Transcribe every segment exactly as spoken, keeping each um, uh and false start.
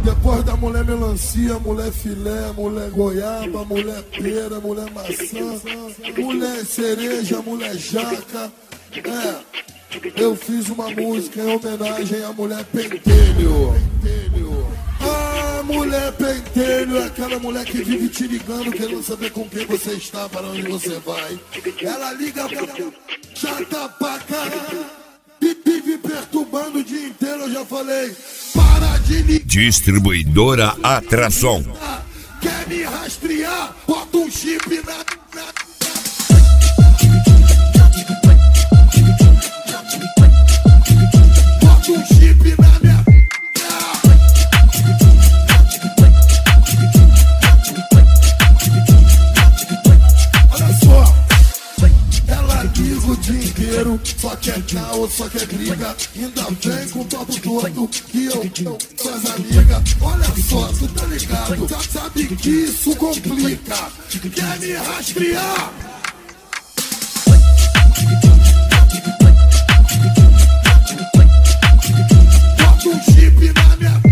Depois da mulher melancia, mulher filé, mulher goiaba, mulher pera, mulher maçã, mulher cereja, mulher jaca. É, eu fiz uma música em homenagem à mulher pentelho. Ah, mulher pentelho é aquela mulher que vive te ligando, querendo saber com quem você está, para onde você vai. Ela liga pra chata pra caralho, vive perturbando o dia inteiro, eu já falei. Para de ligar. Distribuidora Atração. Quer me rastrear? Bota um chip na... na... Bota um chip na minha... Olha só. Ela liga o dia inteiro, só quer caô, só quer briga. Ainda vem com o papo todo que eu, eu sou as amigas. Olha só, tu tá ligado, já sabe que isso complica. Quer me rastrear? Bota um chip na minha...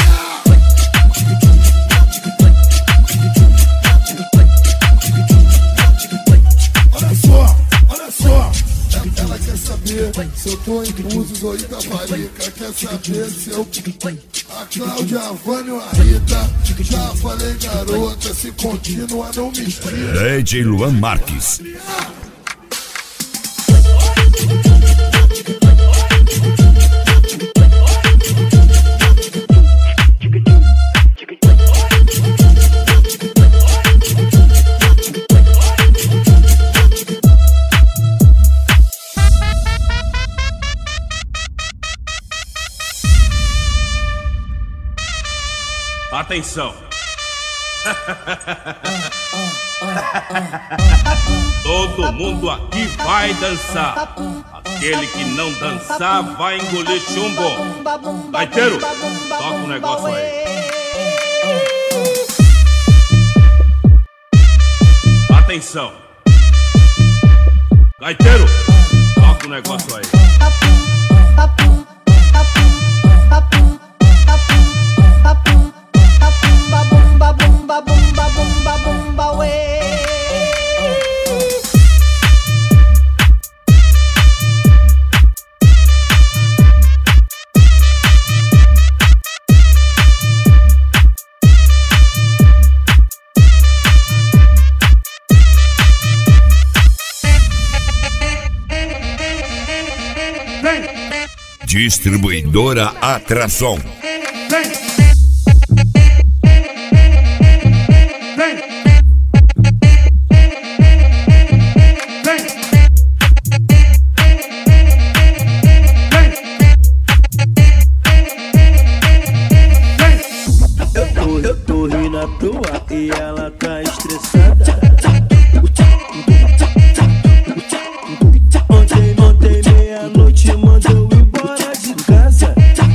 Olha só, olha só. Ela quer saber se eu tô em Búzios ou Itaparica. Quer saber se eu... A Cláudia, a Vânia ou a Rita. Já falei, garota, se continua não me estria. D J Luan Marques. Atenção! Todo mundo aqui vai dançar. Aquele que não dançar vai engolir chumbo. Gaiteiro, toca o negócio aí. Atenção! Gaiteiro, toca o negócio aí. Distribuidora Atração. Eu tô, eu tô rindo à toa e ela tá estressada. Ontem, ontem, meia-noite, mandou embora de casa.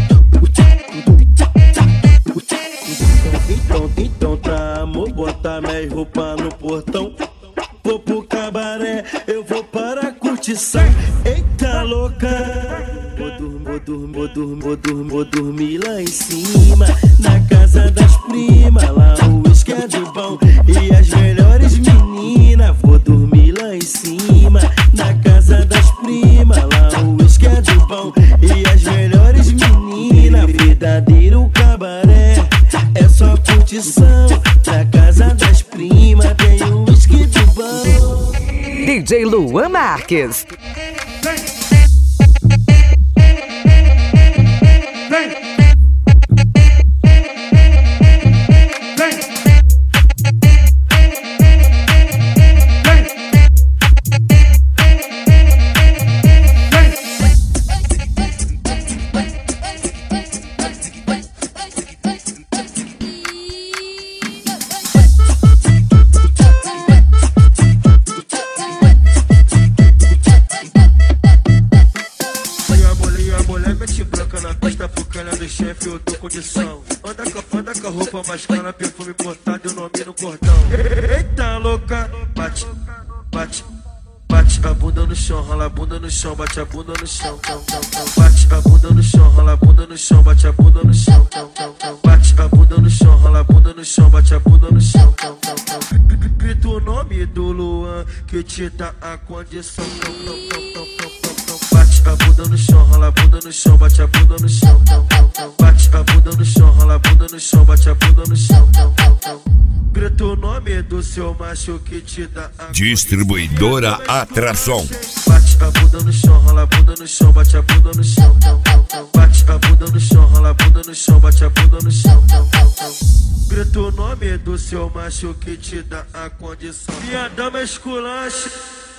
Então, então tá, amor, botar minhas roupas no portão. Vou pro cabaré, eu vou para a curtição. Eita louca! Vou dormir, vou dormir, vou dormir, vou dormir, vou dormir lá em cima, na casa das primas. Lá o uísque é do bom e as melhores meninas. Vou dormir lá em cima, na casa das primas. Lá o uísque é do bom e as melhores meninas. Verdadeiro cabaré é só curtição. Na casa das primas tem o uísque do bom. D J Luan Marques. Eu tô condição. Anda com, anda com a roupa mais cara, perfume importado, o nome no cordão. Eita louca, bate, bate, bate a bunda no chão, rola a bunda no chão, bate a bunda no chão, tão, tão, tão. Bate a bunda no chão, rola a bunda no chão, bate a bunda no chão, tão, tão, tão. Bate a que te dá a condição. Bate a bunda no chão, rola a bunda no chão, bate a bunda no chão. Bate a bunda no chão, rola a bunda no chão, bate a bunda no chão. Grita o nome do seu macho que te dá a Distribuidora Atração. Bate a bunda no chão, rola a bunda no chão, bate a bunda no chão. Bate a bunda no chão, rola a bunda no chão, bate a bunda no chão. Grita o nome do seu macho que te dá a condição. E a dama esculacha